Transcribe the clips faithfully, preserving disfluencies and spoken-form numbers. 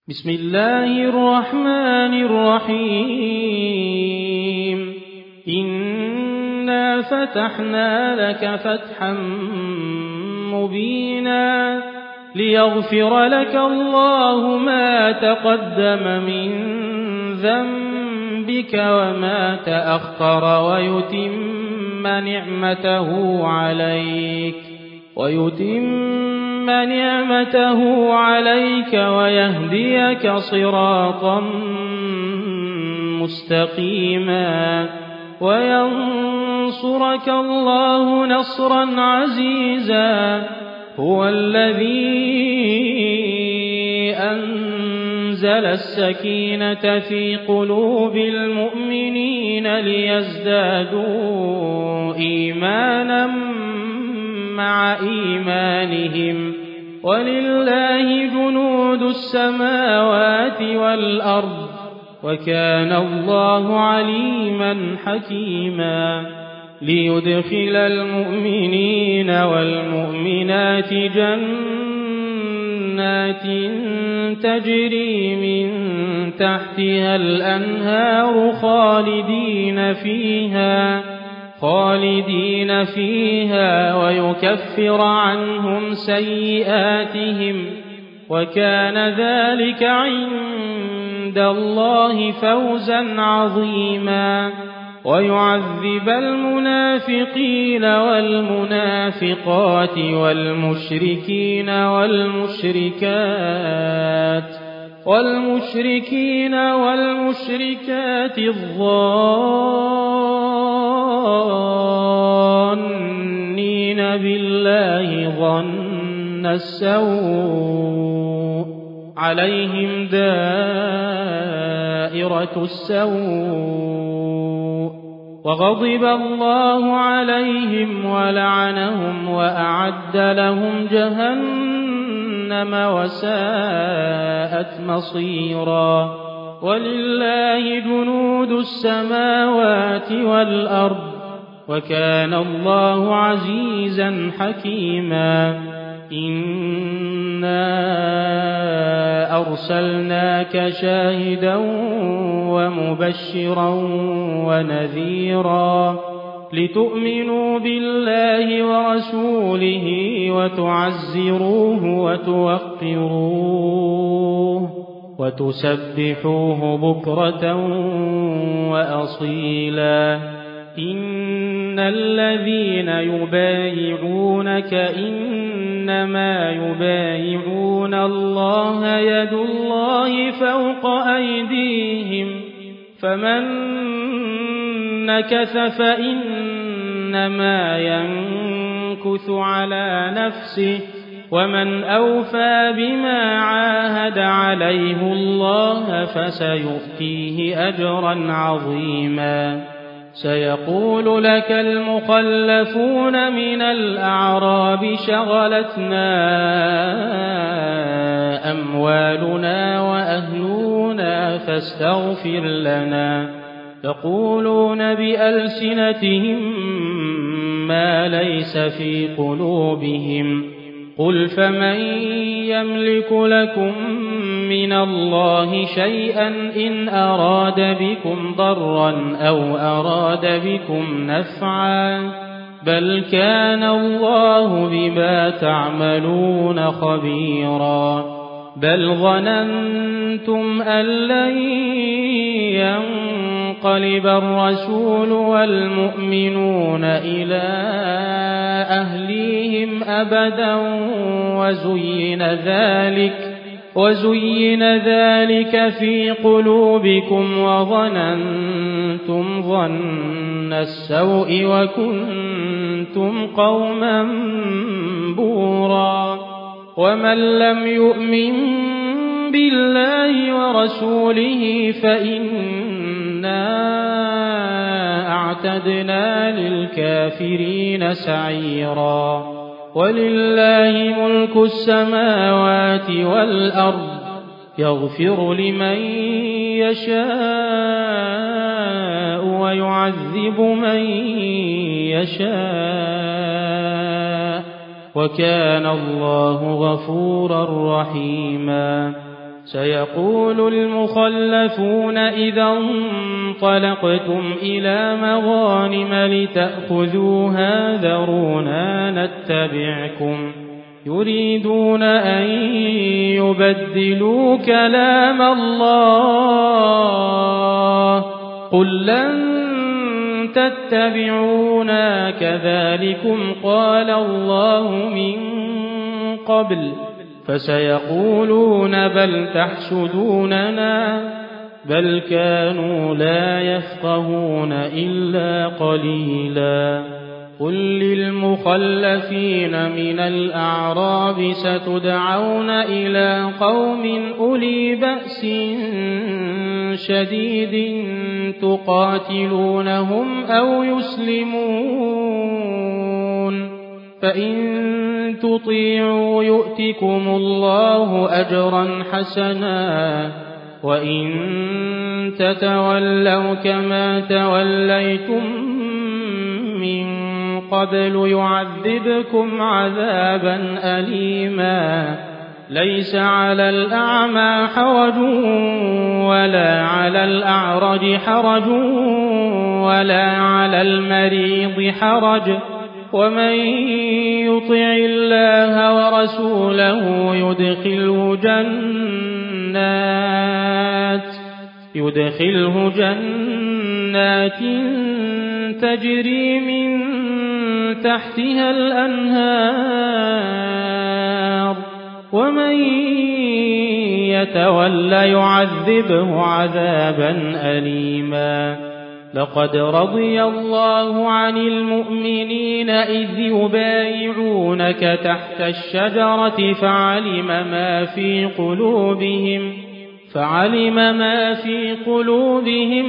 بسم الله الرحمن الرحيم إنا فتحنا لك فتحا مبينا ليغفر لك الله ما تقدم من ذنبك وما تأخر ويتم نعمته عليك ويتم نعمته عليك ويهديك صراطا مستقيما وينصرك الله نصرا عزيزا هو الذي أنزل السكينة في قلوب المؤمنين ليزدادوا إيمانا مع إيمانهم ولله جنود السماوات والأرض وكان الله عليما حكيما ليدخل المؤمنين والمؤمنات جنات تجري من تحتها الأنهار خالدين فيها خالدين فيها ويكفر عنهم سيئاتهم وكان ذلك عند الله فوزا عظيما ويعذب المنافقين والمنافقات والمشركين والمشركات والمشركين والمشركات الظانين بالله ظن السوء عليهم دائرة السوء وغضب الله عليهم ولعنهم وأعد لهم جهنم وساءت مصيرا ولله جنود السماوات والأرض وكان الله عزيزا حكيما إنا أرسلناك شاهدا ومبشرا ونذيرا لتؤمنوا بالله ورسوله وتعزروه وتوقروه وتسبحوه بكرة وأصيلا إن الذين يبايعونك إنما يبايعون الله يد الله فوق أيديهم فمن نكث فإنما ينكث على نفسه ومن أوفى بما عاهد عليه الله فسيؤتيه أجرا عظيما سيقول لك المخلفون من الأعراب شغلتنا أموالنا وأهلنا فاستغفر لنا يقولون بألسنتهم ما ليس في قلوبهم قل فمن يملك لكم من الله شيئا إن أراد بكم ضرا أو أراد بكم نفعا بل كان الله بما تعملون خبيرا بل ظننتم أن لن ينقلب الرسول والمؤمنون إلى أهليهم أبدا وزين ذلك وزين ذلك في قلوبكم وظننتم ظن السوء وكنتم قوما بورا ومن لم يؤمن بالله ورسوله فإنا أعتدنا للكافرين سعيرا ولله ملك السماوات والأرض يغفر لمن يشاء ويعذب من يشاء وكان الله غفورا رحيما سيقول المخلفون إذا انطلقتم إلى مغانم لتأخذوها ذرونا نتبعكم يريدون أن يبدلوا كلام الله قل لن تتبعونا كذلكم قال الله من قبل فسيقولون بل تحسدوننا بل كانوا لا يفقهون إلا قليلا قل للمخلفين من الأعراب ستدعون إلى قوم أولي بأس شديد تقاتلونهم أو يسلمون فإن تطيعوا يؤتكم الله أجرا حسنا وإن تتولوا كما توليتم من قبل يعذبكم عذابا أليما ليس على الأعمى حرج ولا على الأعرج حرج ولا على المريض حرج ومن يطع الله ورسوله يدخله جنات يدخله جنات تجري من تحتها الأنهار ومن يتولى يعذبه عذابا أليما لقد رضي الله عن المؤمنين إذ يبايعونك تحت الشجرة فعلم ما في قلوبهم فعلم ما في قلوبهم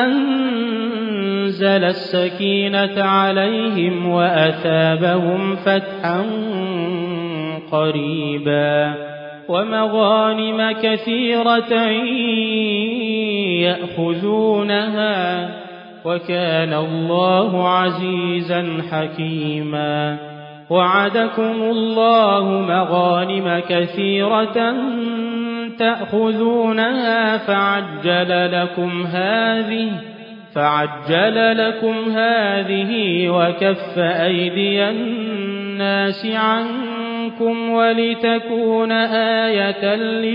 فأنزل السكينة عليهم وأثابهم فتحا قريبا ومغانم كثيرة يأخذونها وكان الله عزيزا حكيما وعدكم الله مغانم كثيرة تأخذونها فعجل لكم هذه فعجل لكم هذه وكف أيدي الناس عنكم ولتكون آية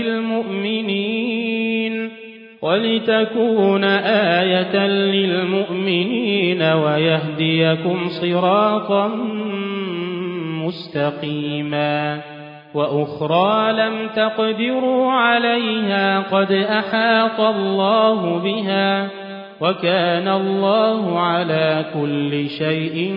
للمؤمنين ولتكون آية للمؤمنين ويهديكم صراطا مستقيما وأخرى لم تقدروا عليها قد أحاط الله بها وكان الله على كل شيء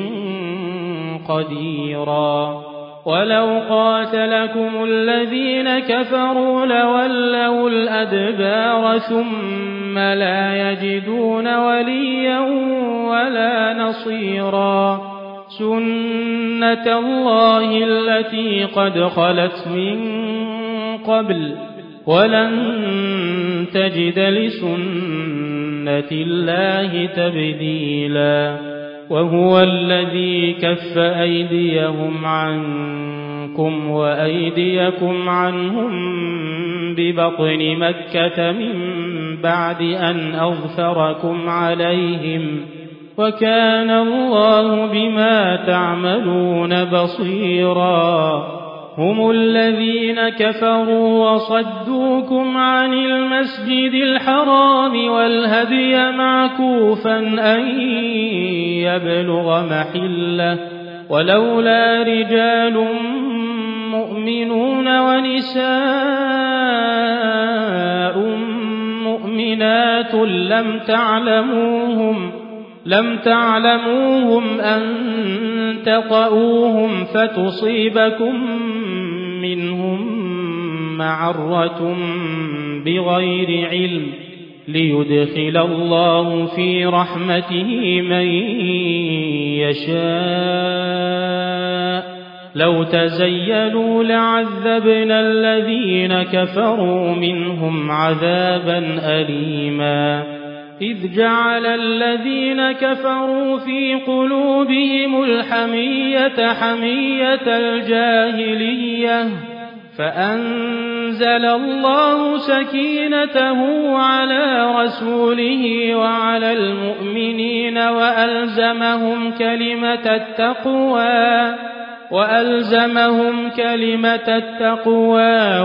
قديرا ولو قاتلكم الذين كفروا لولوا الأدبار ثم لا يجدون وليا ولا نصيرا سنة الله التي قد خلت من قبل ولن تجد لسنة الله تبديلا وهو الذي كف أيديهم عنكم وأيديكم عنهم ببطن مكة من بعد أن أظفركم عليهم وكان الله بما تعملون بصيرا هم الذين كفروا وصدوكم عن المسجد الحرام والهدي معكوفا أن يبلغ محله ولولا رجال مؤمنون ونساء مؤمنات لم تعلموهم لم تعلموهم أن تطؤوهم فتصيبكم منهم معرة بغير علم ليدخل الله في رحمته من يشاء لو تزيلوا لعذبنا الذين كفروا منهم عذابا أليما إذ جعل الذين كفروا في قلوبهم الحمية حمية الجاهلية فأنزل الله سكينته على رسوله وعلى المؤمنين وألزمهم كلمة التقوى وألزمهم كلمة التقوى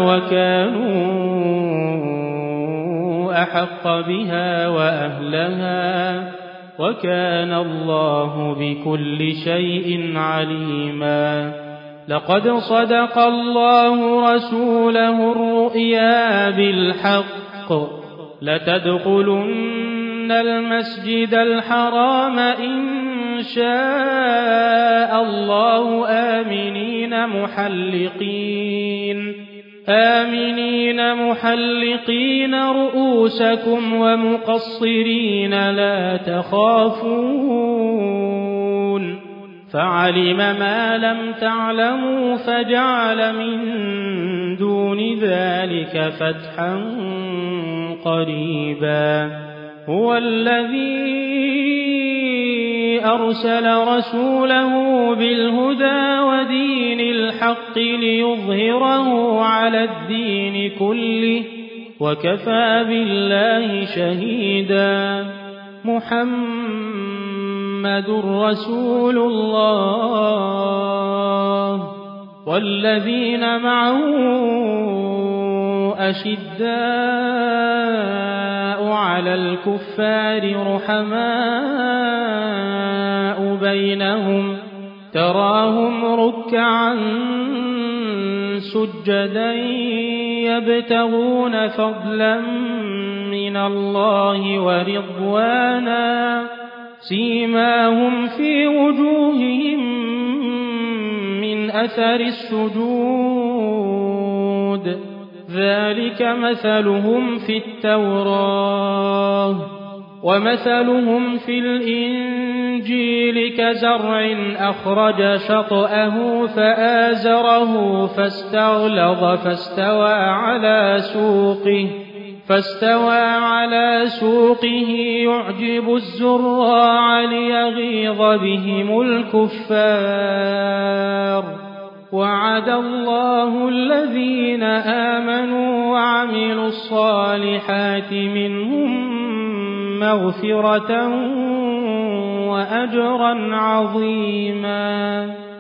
وكانوا أحق بها وأهلها وكان الله بكل شيء عليما. لقد صدق الله رسوله الرؤيا بالحق لتدخلن المسجد الحرام إن شاء الله آمنين محلقين آمنين محلقين رؤوسكم ومقصرين لا تخافون فعلم ما لم تعلموا فجعل من دون ذلك فتحا قريبا. هو الذي أرسل رسوله بالهدى ودين الحق ليظهره على الدين كله وكفى بالله شهيدا. محمد رسول الله والذين معه أشداء على الكفار رحماء بينهم تراهم ركعا سجدا يبتغون فضلا من الله ورضوانا سيماهم في وجوههم من أثر السجود ذلك مثلهم في التوراة ومثلهم في الإنجيل كزرع أخرج شطأه فآزره فاستغلظ فاستوى على سوقه فاستوى على سوقه يعجب الزراع ليغيظ بهم الكفار. وعد الله الذين آمنوا وعملوا الصالحات منهم مغفرة وأجرا عظيما.